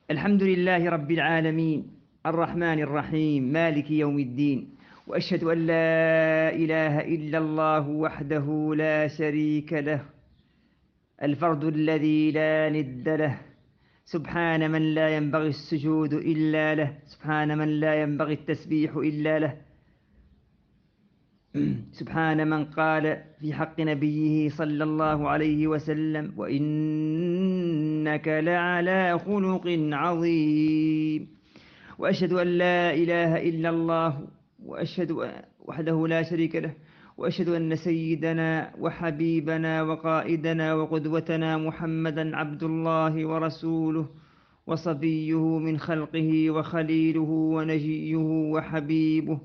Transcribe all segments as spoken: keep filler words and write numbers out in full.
الحمد لله رب العالمين الرحمن الرحيم مالك يوم الدين، وأشهد أن لا إله إلا الله وحده لا شريك له، الفرد الذي لا ند له. سبحان من لا ينبغي السجود إلا له، سبحان من لا ينبغي التسبيح إلا له. سبحان من قال في حق نبيه صلى الله عليه وسلم: وإنك لعلى خلق عظيم. وأشهد أن لا إله إلا الله، وأشهد وحده لا شريك له، وأشهد أن سيدنا وحبيبنا وقائدنا وقدوتنا محمدا عبد الله ورسوله وصفيه من خلقه وخليله ونجيه وحبيبه،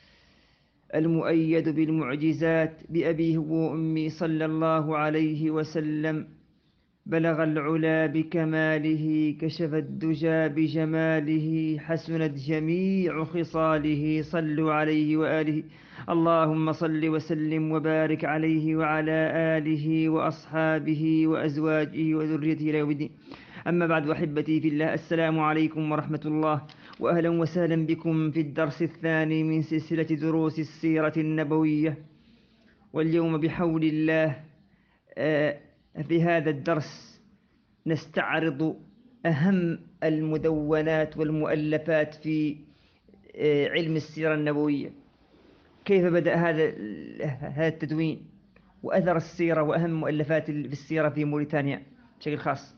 المؤيد بالمعجزات بأبيه وأمي صلى الله عليه وسلم. بلغ العلا بكماله، كشف الدجى بجماله، حسنت جميع خصاله. صلوا عليه وآله. اللهم صل وسلم وبارك عليه وعلى آله وأصحابه وأزواجه وذريته إلى يوم الدين. أما بعد، أحبتي في الله، السلام عليكم ورحمة الله، وأهلا وسهلا بكم في الدرس الثاني من سلسلة دروس السيرة النبوية. واليوم بحول الله آه، في هذا الدرس نستعرض أهم المدونات والمؤلفات في آه، علم السيرة النبوية. كيف بدأ هذا هذا التدوين، وأثر السيرة وأهم مؤلفات في السيرة في موريتانيا بشكل خاص.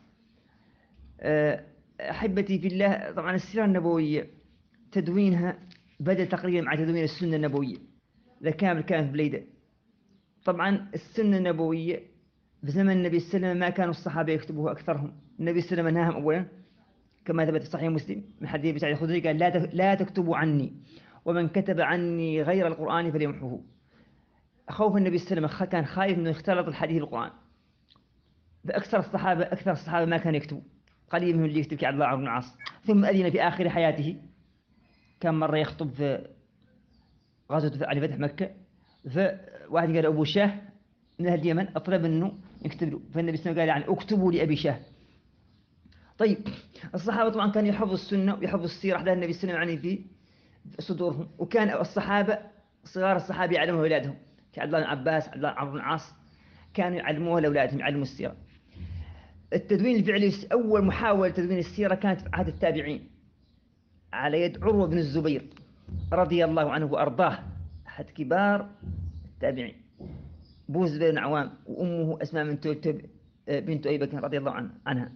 آه، أحبتي في الله، طبعا السيرة النبوية تدوينها بدأ تقريبا مع تدوين السنة النبوية. ذا كامل كان في بليدة. طبعا السنة النبوية في زمن النبي صلى الله عليه وسلم ما كانوا الصحابة يكتبوها أكثرهم. النبي صلى الله عليه وسلم نهاهم أولا، كما ثبت في صحيح مسلم من حديث أبي سعيد الخدري، قال: لا لا تكتبوا عني، ومن كتب عني غير القرآن فليمحوه. خوف النبي صلى الله عليه وسلم، كان خايف أنه يختلط الحديث بالقرآن. فأكثر الصحابة أكثر الصحابة ما كانوا يكتبوا، قليل منهم اللي يكتب كعبد الله بن العاص. ثم أذن في آخر حياته، كان مرة يخطب في غزوة على فتح مكة، فواحد قال أبو شاه من أهل اليمن أطلب أنه يكتب له، فالنبي صلى الله عليه وسلم قال: يعني اكتبوا لأبي شاه. طيب، الصحابة طبعا كانوا يحفظوا السنة ويحفظوا السيرة أحداث النبي صلى الله عليه وسلم يعني في صدورهم. وكان الصحابة صغار الصحابة يعلموا أولادهم، كعبد الله بن عباس، عبد الله بن عمرو بن العاص، كانوا يعلموها لأولادهم، يعلموا السيرة. التدوين الفعلي، أول محاولة تدوين السيرة كانت في عهد التابعين على يد عروة بن الزبير رضي الله عنه وأرضاه، أحد كبار التابعين. أبوه الزبير بن عوام، وأمه أسماء بنت بنت أبي بكر رضي الله عنها عنها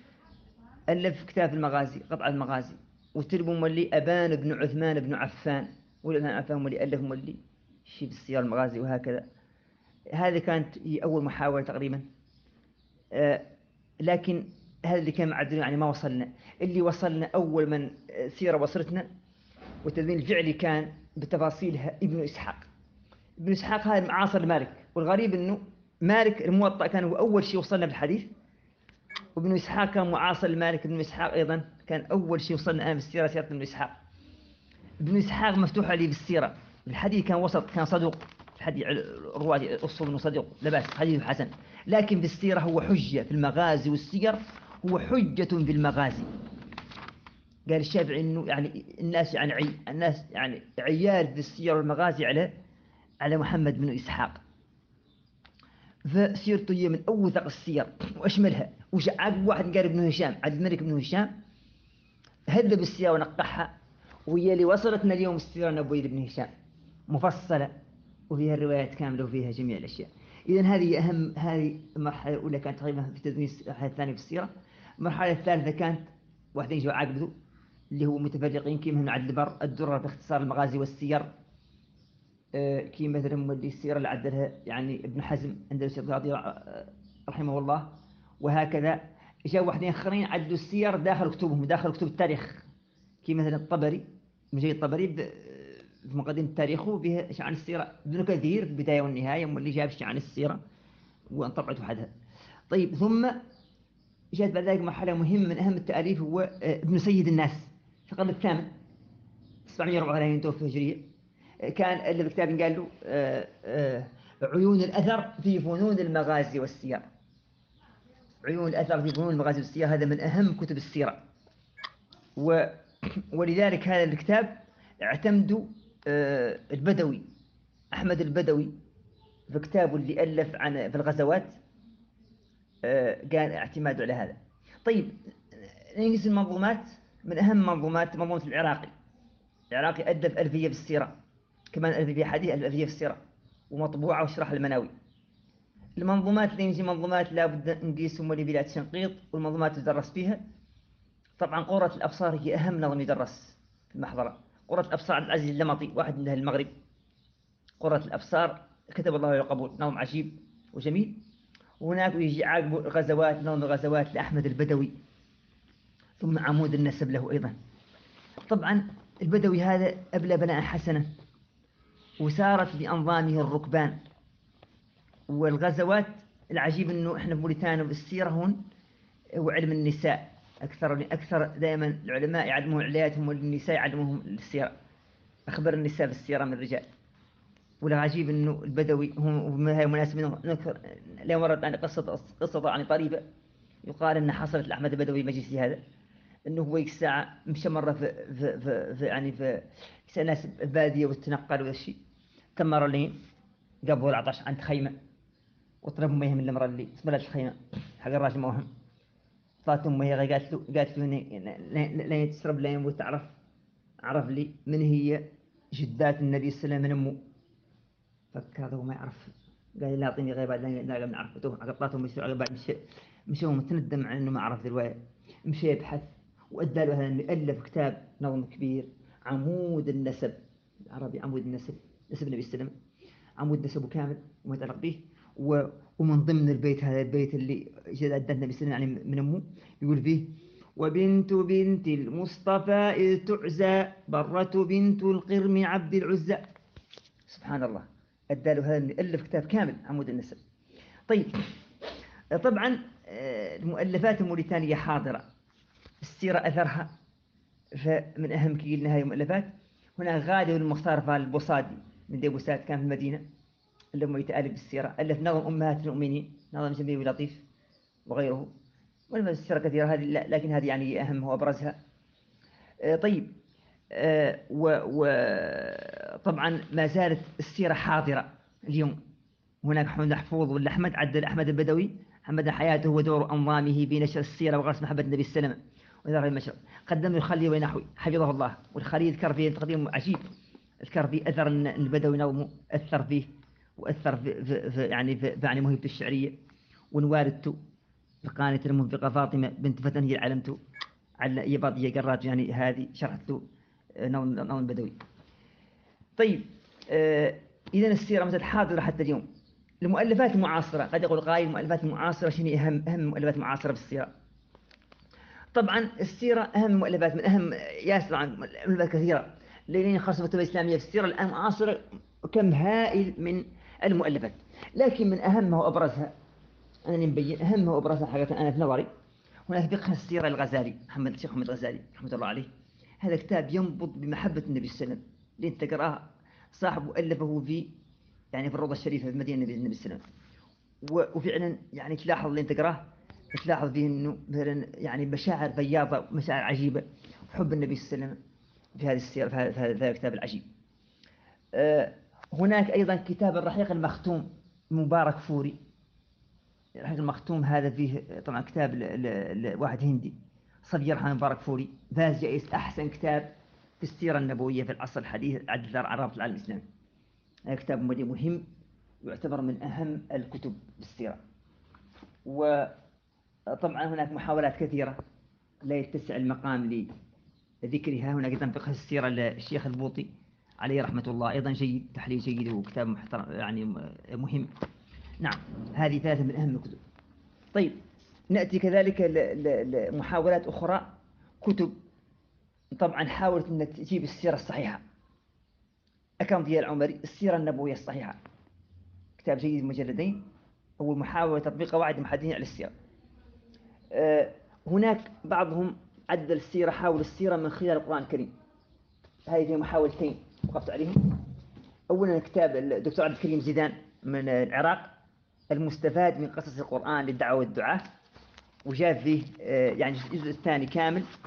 ألف كتاب المغازي، قطع المغازي. وتربوا مولي أبان بن عثمان بن عفان، والأبان عفان مولي ألف مولي شيء بالسيارة المغازي، وهكذا. هذه كانت هي أول محاولة تقريبا. آه لكن هذا اللي كان معدل، يعني ما وصلنا. اللي وصلنا أول من سيرة وصلتنا والتدوين الفعلي كان بتفاصيلها ابن إسحاق. ابن إسحاق هذا معاصر مالك، والغريب أنه مالك الموطأ كان هو أول شيء وصلنا بالحديث، وابن إسحاق كان معاصر لمالك. ابن إسحاق أيضا كان أول شيء وصلنا الآن في السيرة، سيرة ابن إسحاق. ابن إسحاق مفتوح عليه بالسيرة، الحديث كان وسط، كان صدوق. الحديث الرواة أصل أنه صدوق، لا بأس، حديث حسن. لكن في السيرة هو حجة، في المغازي والسير هو حجة في المغازي. قال الشافعي إنه يعني الناس يعني عي الناس يعني عيال في السير والمغازي على على محمد بن إسحاق. فسيرته هي من أوثق السير وأشملها. وعقب واحد قال ابن هشام، عبد الملك بن هشام، هذب السيرة ونقحها، وهي اللي وصلتنا اليوم السيرة النبوية لابن هشام مفصلة، وفيها الروايات كاملة وفيها جميع الأشياء. إذن هذه أهم هذه المرحلة الأولى كانت تقريبا في تدوين المرحلة الثانية في السيرة. المرحلة الثالثة كانت واحدين جو عقبه، اللي هو متفرقين كيما من عبد البر الدرة باختصار المغازي والسير. آه، كي مثلا مولي السيرة اللي عدلها يعني ابن حزم عند القاضي رحمه الله، وهكذا. جاء واحدين آخرين عدلوا السير داخل كتبهم، داخل كتب التاريخ، كي مثلا الطبري، مجيد الطبري في مقدمة تاريخه بها شيء عن السيرة. ابن كثير في البداية والنهاية واللي جاب شيء عن السيرة وانطبعت وحدها. طيب، ثم جاءت بعد ذلك مرحلة مهمة من أهم التأليف، هو آه، ابن سيد الناس في القرن الثامن سبعمائة وأربعة وثلاثين توفي هجرية. كان اللي بالكتاب قال له آه، آه، عيون الأثر في فنون المغازي والسير. عيون الأثر في فنون المغازي والسير هذا من أهم كتب السيرة. و ولذلك هذا الكتاب اعتمدوا آه، البدوي أحمد البدوي في كتابه اللي ألف عن في الغزوات، آه، كان اعتماده على هذا. طيب ننقص المنظومات. من أهم منظومات منظومة العراقي. العراقي ألف ألفية في السيرة، كمان ألفية حديث، ألفية في السيرة، ومطبوعة وشرح المناوي. المنظومات اللي نجي منظومات لابد نقيسهم اللي بلاد شنقيط والمنظومات تدرس فيها. طبعا قرة الأبصار هي أهم نظم يدرس في المحضرة. قرة الأبصار عبد العزيز اللمطي، واحد من أهل المغرب. قرة الأبصار كتب الله له القبول، نظم عجيب وجميل. وهناك يجي عقب الغزوات، نظم الغزوات لأحمد البدوي، ثم عمود النسب له أيضا. طبعا البدوي هذا أبلى بلاء حسنة، وسارت بأنظامه الركبان والغزوات. العجيب أنه إحنا في موريتانيا بالسيرة هون وعلم النساء أكثر أكثر دائما العلماء يعلمون علياتهم، والنساء يعلموهم السيرة، أخبر النساء بالسيرة من الرجال. والعجيب أنه البدوي هو من هاي المناسبة نذكر لا مرت عن قصة قصة عن طريبة، يقال أن حصلت لأحمد البدوي مجلسي هذا، أنه هو ساعة مشى مرة في, في, في, في يعني في ناس بادية وتنقل وذا الشيء، تمر لين قبل العطش عند خيمة وطلب ميه من المرة اللي سملت الخيمة حق الراجل موهم. طلعت أمه هي قالت له قالت له لا تشرب لا يموت، تعرف عرف لي من هي جدات النبي صلى الله عليه وسلم من أمه. فكر هذا وما يعرف، قال لا أعطيني غير بعد لا لا نعرف. قطعتهم مشوا بعد مشى مشى متندم على إنه ما عرف الرواية. مشى يبحث وأدى له هذا، ألف كتاب نظم كبير، عمود النسب العربي، عمود النسب، نسب النبي صلى الله عليه وسلم، عمود نسبه كامل وما يتعلق به. و... ومن ضمن البيت هذا البيت اللي جد النبي صلى الله عليه وسلم يعني من أمه، يقول فيه: وبنت بنت المصطفى إذ تعزى برة بنت القرم عبد العزى. سبحان الله، أدى له هذا ألف كتاب كامل عمود النسب. طيب طبعا المؤلفات الموريتانية حاضرة، السيرة أثرها، فمن أهم كي قلنا هذه المؤلفات. هنا غالي المختار فالبوصادي من دي بوساد كان في المدينة، اللي هم يتألف بالسيرة، ألف نظم أمهات المؤمنين، نظم جميل ولطيف وغيره. والمؤلفات السيرة كثيرة هذه، لكن هذه يعني أهم وأبرزها. طيب وطبعا ما زالت السيرة حاضرة اليوم. هناك محمد محفوظ ولا أحمد عدل أحمد البدوي، محمد حياته ودور أنظامه بنشر السيرة وغرس محبة النبي صلى الله عليه وسلم وذرة المشرق. قدم الخليل ونحوي حفظه الله، والخليل ذكر فيه تقديم عجيب، ذكر فيه أثر البدوي نظمه أثر فيه، وأثر في, في, في يعني في يعني موهبته الشعرية. ونوالدته بقانة المنفقة فاطمة بنت فتن هي علمته على يباضية قرات، يعني هذه شرحت له نظم نظم البدوي. طيب آه إذا السيرة مثل حاضرة حتى اليوم. المؤلفات المعاصرة، قد يقول قائل المؤلفات المعاصرة شنو أهم أهم مؤلفات معاصرة بالسيرة؟ طبعا السيرة أهم مؤلفات، من أهم ياسر عن مؤلفات كثيرة لين خاصة الكتب الإسلامية في السيرة الآن معاصرة كم هائل من المؤلفات، لكن من أهمها وأبرزها أنا نبين أهمها وأبرزها حقيقة أنا في نظري هناك فقه السيرة الغزالي، محمد الشيخ محمد الغزالي رحمة الله عليه. هذا كتاب ينبض بمحبة النبي صلى الله عليه وسلم، لين تقرأه صاحبه ألفه في يعني في الروضة الشريفة في مدينة النبي صلى الله عليه وسلم. وفعلا يعني تلاحظ لين تقرأه تلاحظ فيه انه مثلا يعني مشاعر بياضة، مشاعر عجيبة، حب النبي صلى الله عليه وسلم في هذه السيرة، في هذا الكتاب العجيب. أه هناك أيضا كتاب الرحيق المختوم مبارك فوري. الرحيق المختوم هذا فيه طبعا كتاب لواحد هندي صديق رحمه مبارك فوري، فاز جائزة أحسن كتاب في السيرة النبوية في العصر الحديث عدد عرب العالم الإسلامي. هذا كتاب مهم، يعتبر من أهم الكتب بالسيرة. وطبعا هناك محاولات كثيرة لا يتسع المقام لذكرها. هناك أيضا فقه السيرة للشيخ البوطي عليه رحمة الله، أيضا جيد، تحليل جيد وكتاب محترم يعني مهم. نعم، هذه ثلاثة من أهم الكتب. طيب نأتي كذلك لمحاولات أخرى، كتب طبعا حاولت أن تجيب السيرة الصحيحة. أكرم ضياء العمري السيرة النبوية الصحيحة، كتاب جيد مجلدين، هو محاولة تطبيق قواعد المحدثين على السيرة. أه هناك بعضهم عدل السيرة، حاول السيرة من خلال القرآن الكريم. هذه محاولتين وقفت عليهم. أولا كتاب الدكتور عبد الكريم زيدان من العراق، المستفاد من قصص القرآن للدعوة والدعاء، وجاء فيه أه يعني الجزء الثاني كامل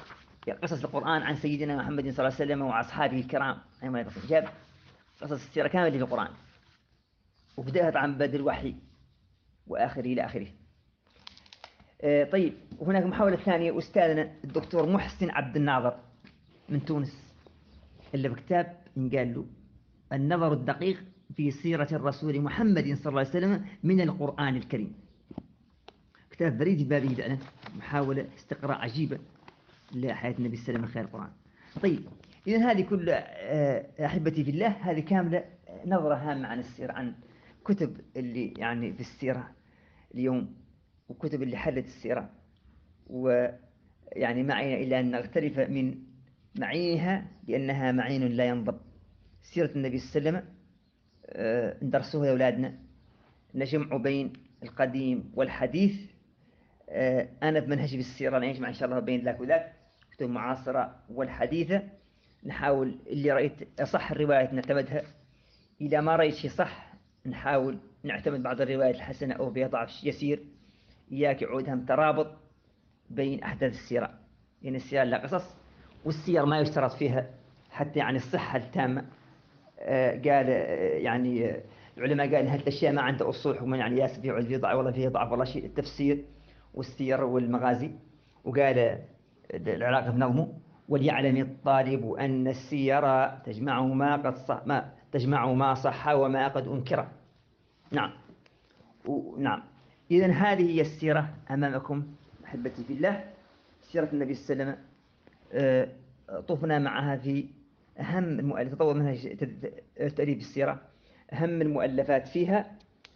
قصص القرآن عن سيدنا محمد صلى الله عليه وسلم وأصحابه الكرام، جاب قصص السيرة كاملة في القرآن، وبدأها طبعا بدء الوحي وآخره إلى آخره. آه طيب، وهناك محاولة ثانية، أستاذنا الدكتور محسن عبد الناظر من تونس، اللي بكتاب قال له النظر الدقيق في سيرة الرسول محمد صلى الله عليه وسلم من القرآن الكريم. كتاب فريد في بابه فعلا، محاولة استقراء عجيبة لحياة النبي صلى الله عليه وسلم من خلال القرآن. طيب، إذن هذه كل أحبتي في الله، هذه كاملة نظرة هامة عن السيرة، عن كتب اللي يعني في السيرة اليوم، وكتب اللي حلت السيرة، ويعني ما علينا إلا أن نغترف من معينها بأنها معين لا ينضب. سيرة النبي صلى الله عليه وسلم ندرسوها لأولادنا، نجمع بين القديم والحديث. أنا بمنهجي بالسيرة نجمع إن شاء الله بين ذاك وذاك، كتب معاصرة والحديثة، نحاول اللي رأيت أصح الروايات نعتمدها، إذا ما رأيت شيء صح نحاول نعتمد بعض الروايات الحسنة أو بها ضعف يسير. إياك يعودها ترابط بين أحداث السيرة، لأن يعني السيرة لها قصص، والسير ما يشترط فيها حتى يعني الصحة التامة. آه قال آه يعني آه العلماء قال هذه الأشياء ما عندها أصول حكما، يعني ياسف فيه فيه ضعف والله فيه ضعف والله شيء، التفسير والسير والمغازي. وقال العراقي في نظمه وليعلم الطالب أن السير تجمع ما قد صح ما تجمع ما صح وما قد أنكر. نعم نعم. إذن هذه هي السيرة أمامكم أحبتي في الله، سيرة النبي صلى الله عليه وسلم. طفنا معها في أهم المؤلفات، تطور منهج تأليف السيرة، أهم المؤلفات فيها.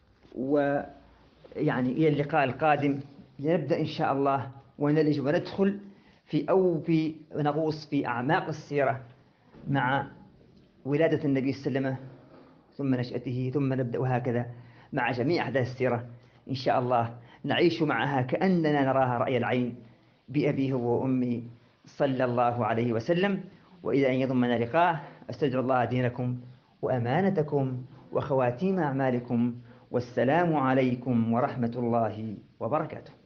ويعني إلى اللقاء القادم لنبدأ إن شاء الله ونلج وندخل في أو في نغوص في أعماق السيرة مع ولادة النبي صلى الله عليه وسلم، ثم نشأته، ثم نبدأ هكذا مع جميع أحداث السيرة إن شاء الله، نعيش معها كأننا نراها رأي العين بأبيه وأمي صلى الله عليه وسلم. وإذا أن يضمن لقاء، أستودع الله دينكم وأمانتكم وخواتيم أعمالكم، والسلام عليكم ورحمة الله وبركاته.